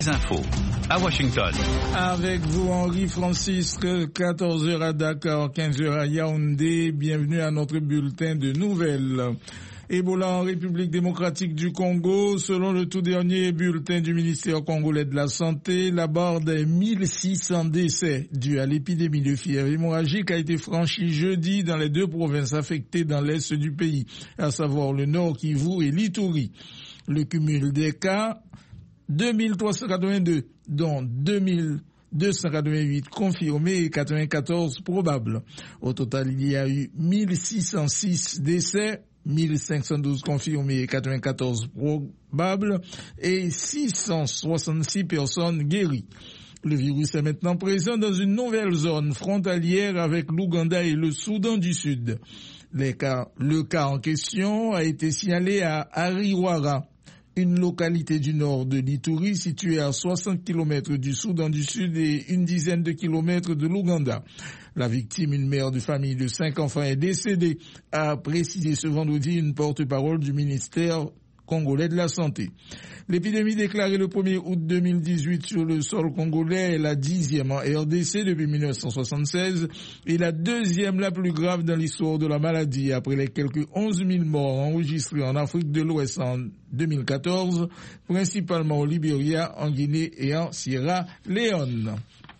Infos à Washington. Avec vous, Henri Francis, 14h à Dakar, 15h à Yaoundé. Bienvenue à notre bulletin de nouvelles. Ebola en République démocratique du Congo. Selon le tout dernier bulletin du ministère congolais de la Santé, la barre des 1600 décès dus à l'épidémie de fièvre hémorragique a été franchie jeudi dans les deux provinces affectées dans l'est du pays, à savoir le Nord Kivu et l'Ituri. Le cumul des cas, 2382, dont 2288 confirmés et 94 probables. Au total, il y a eu 1606 décès, 1512 confirmés et 94 probables et 666 personnes guéries. Le virus est maintenant présent dans une nouvelle zone frontalière avec l'Ouganda et le Soudan du Sud. Le cas en question a été signalé à Ariwara, une localité du nord de l'Ituri située à 60 km du Soudan du Sud et une dizaine de kilomètres de l'Ouganda. La victime, une mère de famille de 5 enfants, est décédée, a précisé ce vendredi une porte-parole du ministère congolais de la Santé. L'épidémie déclarée le 1er août 2018 sur le sol congolais est la 10e en RDC depuis 1976 et la 2e la plus grave dans l'histoire de la maladie après les quelques 11 000 morts enregistrés en Afrique de l'Ouest en 2014, principalement au Libéria, en Guinée et en Sierra Leone.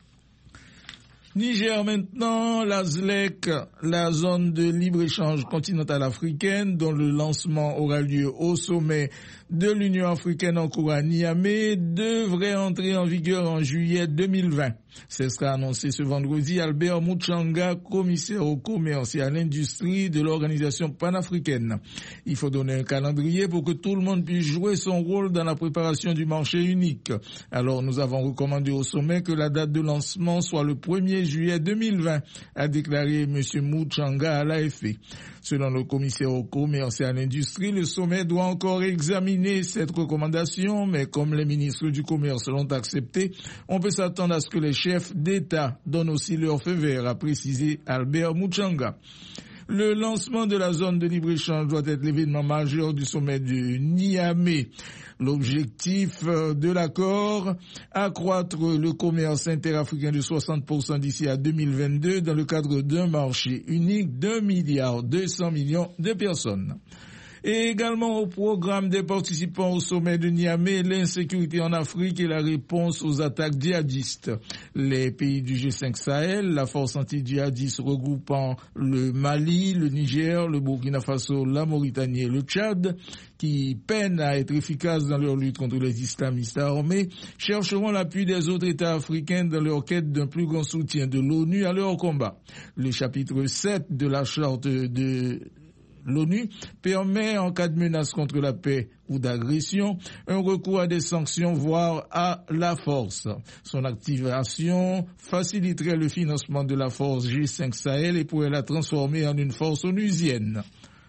Niger maintenant, la ZLEC, la zone de libre-échange continentale africaine, dont le lancement aura lieu au sommet de l'Union africaine en cours à Niamey, devrait entrer en vigueur en juillet 2020. Ce sera annoncé ce vendredi. Albert Mouchanga, commissaire au commerce et à l'industrie de l'organisation panafricaine. Il faut donner un calendrier pour que tout le monde puisse jouer son rôle dans la préparation du marché unique. Alors nous avons recommandé au sommet que la date de lancement soit le 1er juillet 2020, a déclaré M. Mouchanga à l'AFP. Selon le commissaire au commerce et à l'industrie, le sommet doit encore examiner cette recommandation, mais comme les ministres du commerce l'ont accepté, on peut s'attendre à ce que les chefs d'État donnent aussi leur feu vert, a précisé Albert Mouchanga. Le lancement de la zone de libre-échange doit être l'événement majeur du sommet de Niamey. L'objectif de l'accord, accroître le commerce interafricain de 60% d'ici à 2022 dans le cadre d'un marché unique d'1,2 milliard de personnes. Et également au programme des participants au sommet de Niamey, l'insécurité en Afrique et la réponse aux attaques djihadistes. Les pays du G5 Sahel, la force anti-djihadiste regroupant le Mali, le Niger, le Burkina Faso, la Mauritanie et le Tchad, qui peinent à être efficaces dans leur lutte contre les islamistes armés, chercheront l'appui des autres États africains dans leur quête d'un plus grand soutien de l'ONU à leur combat. Le chapitre 7 de la charte de l'ONU permet, en cas de menace contre la paix ou d'agression, un recours à des sanctions, voire à la force. Son activation faciliterait le financement de la force G5 Sahel et pourrait la transformer en une force onusienne.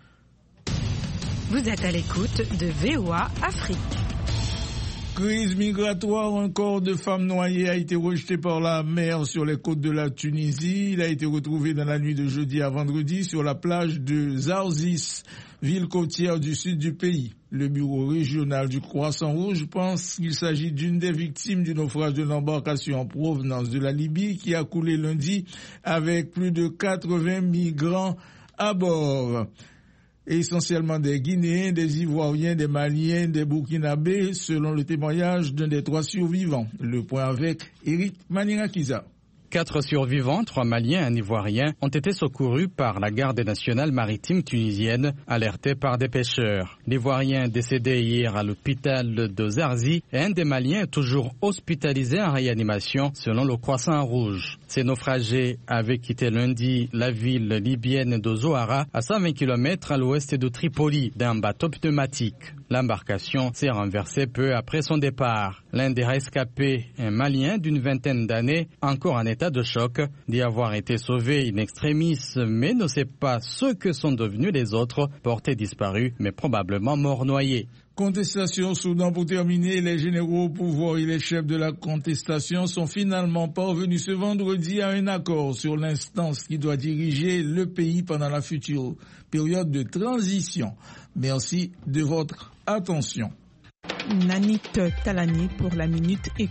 Vous êtes à l'écoute de VOA Afrique. Crise migratoire, un corps de femme noyée a été rejeté par la mer sur les côtes de la Tunisie. Il a été retrouvé dans la nuit de jeudi à vendredi sur la plage de Zarzis, ville côtière du sud du pays. Le bureau régional du Croissant-Rouge pense qu'il s'agit d'une des victimes du naufrage de l'embarcation en provenance de la Libye qui a coulé lundi avec plus de 80 migrants à bord. Essentiellement des Guinéens, des Ivoiriens, des Maliens, des Burkinabés, selon le témoignage d'un des 3 survivants. Le point avec Eric Manirakiza. 4 survivants, 3 Maliens et un Ivoirien, ont été secourus par la garde nationale maritime tunisienne, alertés par des pêcheurs. L'Ivoirien décédé hier à l'hôpital de Zarzi et un des Maliens toujours hospitalisé en réanimation, selon le Croissant-Rouge. Ces naufragés avaient quitté lundi la ville libyenne de Zoara, à 120 km à l'ouest de Tripoli, d'un bateau pneumatique. L'embarcation s'est renversée peu après son départ. L'un des rescapés, un Malien d'une vingtaine d'années, encore en état de choc, dit avoir été sauvé in extremis, mais ne sait pas ce que sont devenus les autres, portés disparus, mais probablement morts noyés. Contestation au Soudan pour terminer. Les généraux au pouvoir et les chefs de la contestation sont finalement parvenus ce vendredi à un accord sur l'instance qui doit diriger le pays pendant la future période de transition. Merci de votre attention. Nanit Talani pour la Minute